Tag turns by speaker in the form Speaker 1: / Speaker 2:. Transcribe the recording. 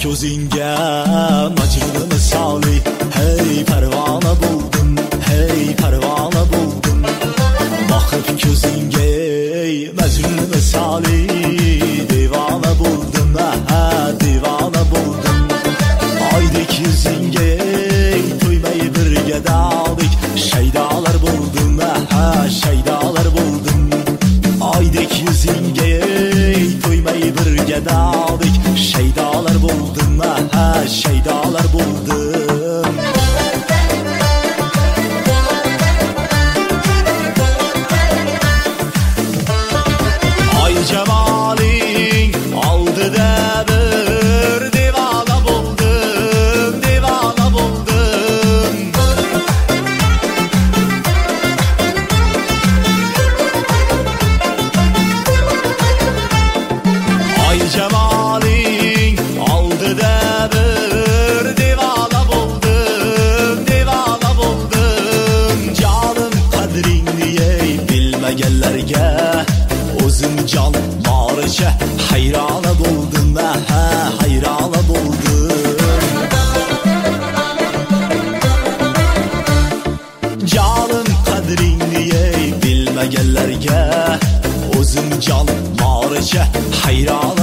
Speaker 1: ko'zingga majnun misoli, hey parvona bo'ldim, hey parvona bo'ldim. Boqib ko'zingga majnun misoli, devona bo'ldim, devona bo'ldim. Oydek yuzingga to'ymay birga daldik, shaydolar bo'ldim, shaydolar bo'ldim. Oydek yuzingga to'ymay birga daldik, shaydolar bo'ldim, shaydolar bo'ldim. Oy javoling oldida bir devona bo'ldim, devona bo'ldim. Oy javoling oldida bir devona bo'ldim, devona bo'ldim. Jonim qadringni bilmaganlarga o'zim jon boricha hayrona bo'ldim, hayrona bo'ldim. Jonim qadringni bilmaganlarga o'zim jon boricha hayrona